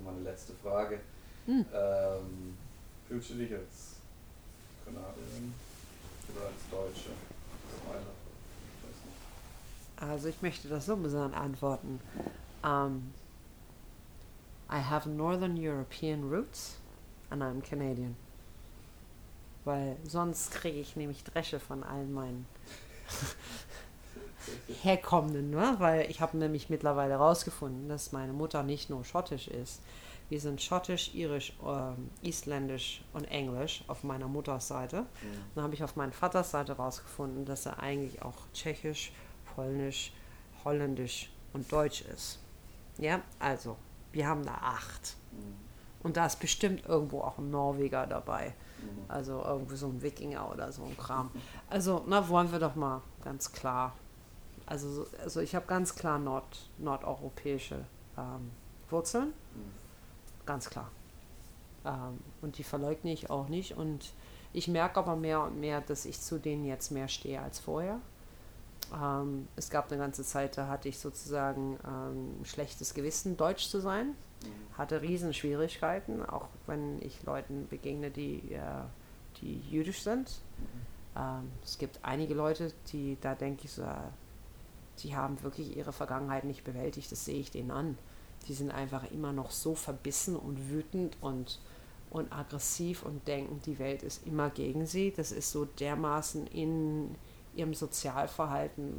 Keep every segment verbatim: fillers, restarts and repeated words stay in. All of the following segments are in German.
meine letzte Frage. Hm. Ähm, fühlst du dich als Kanadierin oder als Deutsche? Ich weiß nicht. Also ich möchte das so antworten. Um, I have Northern European roots and I'm Canadian. Weil sonst kriege ich nämlich Dresche von allen meinen Herkommenden, ne? Weil ich habe nämlich mittlerweile herausgefunden, dass meine Mutter nicht nur schottisch ist. Wir sind schottisch, irisch, ähm, isländisch und englisch auf meiner Mutters Seite. Mhm. Dann habe ich auf meiner Vaters Seite herausgefunden, dass er eigentlich auch tschechisch, polnisch, holländisch und deutsch ist. Ja, also, wir haben da acht. Mhm. Und da ist bestimmt irgendwo auch ein Norweger dabei. Mhm. Also irgendwie so ein Wikinger oder so ein Kram. Also, na, wollen wir doch mal ganz klar. Also, also ich habe ganz klar Nord, nordeuropäische ähm, Wurzeln. Mhm. Ganz klar. Ähm, und die verleugne ich auch nicht. Und ich merke aber mehr und mehr, dass ich zu denen jetzt mehr stehe als vorher. Ähm, es gab eine ganze Zeit, da hatte ich sozusagen ähm, ein schlechtes Gewissen, deutsch zu sein. Mhm. Hatte riesen Schwierigkeiten, auch wenn ich Leuten begegne, die, äh, die jüdisch sind. Mhm. Ähm, es gibt einige Leute, die, da denke ich so, die haben wirklich ihre Vergangenheit nicht bewältigt, das sehe ich denen an. Die sind einfach immer noch so verbissen und wütend und, und aggressiv und denken, die Welt ist immer gegen sie. Das ist so dermaßen in ihrem Sozialverhalten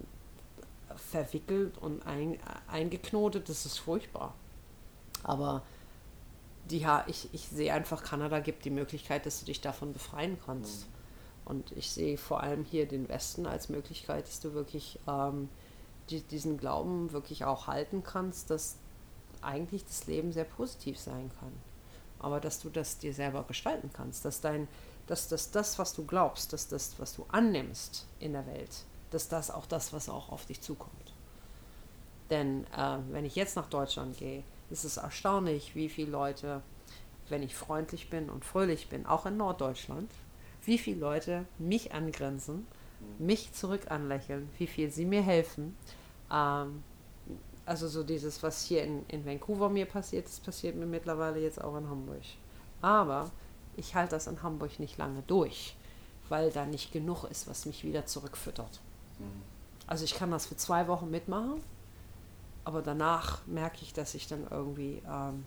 verwickelt und ein, eingeknotet, das ist furchtbar. Aber die, ja, ich, ich sehe einfach, Kanada gibt die Möglichkeit, dass du dich davon befreien kannst. Mhm. Und ich sehe vor allem hier den Westen als Möglichkeit, dass du wirklich ähm, die, diesen Glauben wirklich auch halten kannst, dass eigentlich das Leben sehr positiv sein kann. Aber dass du das dir selber gestalten kannst, dass dein, dass das, das, was du glaubst, dass das, was du annimmst in der Welt, dass das auch das, was auch auf dich zukommt. Denn äh, wenn ich jetzt nach Deutschland gehe, ist es erstaunlich, wie viele Leute, wenn ich freundlich bin und fröhlich bin, auch in Norddeutschland, wie viele Leute mich angrinsen, mich zurück anlächeln, wie viel sie mir helfen. Ähm, also so dieses, was hier in, in Vancouver mir passiert, das passiert mir mittlerweile jetzt auch in Hamburg. Aber ich halte das in Hamburg nicht lange durch, weil da nicht genug ist, was mich wieder zurückfüttert. Mhm. Also ich kann das für zwei Wochen mitmachen, aber danach merke ich, dass ich dann irgendwie ähm,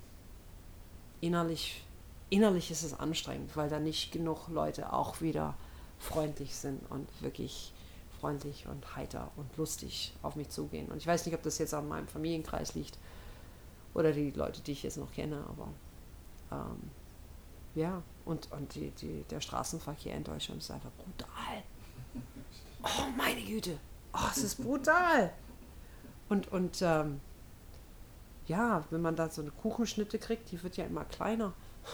innerlich, innerlich ist es anstrengend, weil da nicht genug Leute auch wieder freundlich sind und wirklich freundlich und heiter und lustig auf mich zugehen. Und ich weiß nicht, ob das jetzt an meinem Familienkreis liegt oder die Leute, die ich jetzt noch kenne, aber ähm, ja, und, und die, die, der Straßenverkehr in Deutschland ist einfach brutal. Oh, meine Güte. Oh, es ist brutal. Und, und ähm, ja, wenn man da so eine Kuchenschnitte kriegt, die wird ja immer kleiner.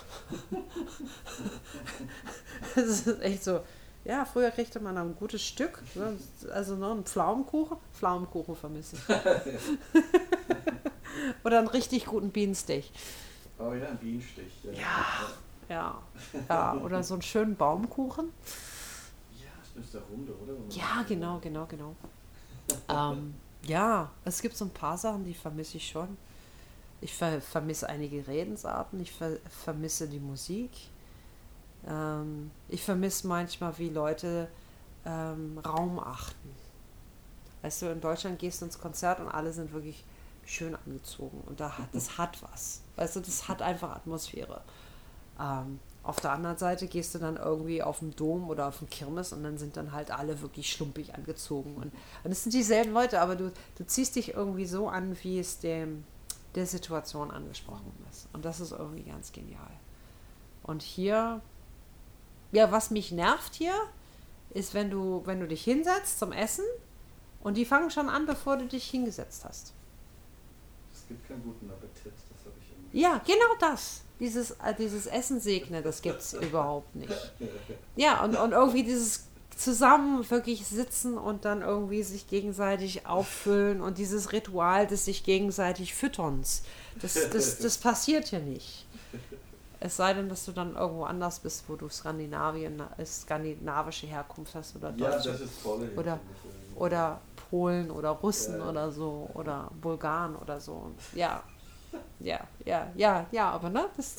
Das ist echt so. Ja, früher kriegte man ein gutes Stück, ne? Also noch einen Pflaumenkuchen. Pflaumenkuchen vermisse ich. Oder einen richtig guten Bienenstich. Oh ja, ein Bienenstich. Ja. Ja, ja, ja. Oder so einen schönen Baumkuchen. Ja, das ist der Runde, oder? Ja, genau, genau, genau. ähm, ja, es gibt so ein paar Sachen, die vermisse ich schon. Ich ver- vermisse einige Redensarten, ich ver- vermisse die Musik. Ähm, ich vermisse manchmal, wie Leute ähm, Raum achten. Weißt du, in Deutschland gehst du ins Konzert und alle sind wirklich schön angezogen. Und da hat, das hat was. Weißt du, das hat einfach Atmosphäre. Ähm, auf der anderen Seite gehst du dann irgendwie auf den Dom oder auf den Kirmes und dann sind dann halt alle wirklich schlumpig angezogen. Und, und es sind dieselben Leute, aber du, du ziehst dich irgendwie so an, wie es dem, der Situation angesprochen ist. Und das ist irgendwie ganz genial. Und hier... Ja, was mich nervt hier, ist, wenn du, wenn du dich hinsetzt zum Essen und die fangen schon an, bevor du dich hingesetzt hast. Es gibt keinen guten Appetit, das habe ich irgendwie. Ja, genau das. Dieses, äh, dieses Essen segnen, das gibt es überhaupt nicht. Ja, und, und irgendwie dieses zusammen wirklich sitzen und dann irgendwie sich gegenseitig auffüllen und dieses Ritual des sich gegenseitig Fütterns, das, das, das passiert hier nicht. Es sei denn, dass du dann irgendwo anders bist, wo du Skandinavien, skandinavische Herkunft hast oder ja, Deutsche. Das ist toll. Oder, oder Polen oder Russen ja. oder so oder Bulgaren oder so. Ja, Ja, ja, ja, ja, aber ne? Das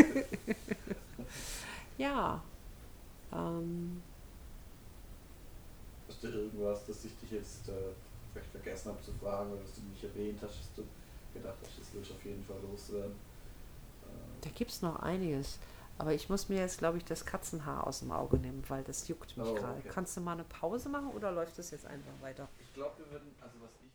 ja. Ähm, Hast du irgendwas, das ich dich jetzt äh, vielleicht vergessen habe zu fragen oder dass du nicht erwähnt hast, dass du gedacht hast, das will ich auf jeden Fall loswerden? Äh, Da gibt es noch einiges. Aber ich muss mir jetzt, glaube ich, das Katzenhaar aus dem Auge nehmen, weil das juckt mich oh, gerade. okay. Kannst du mal eine Pause machen oder läuft das jetzt einfach weiter? Ich glaube, wir würden, also was ich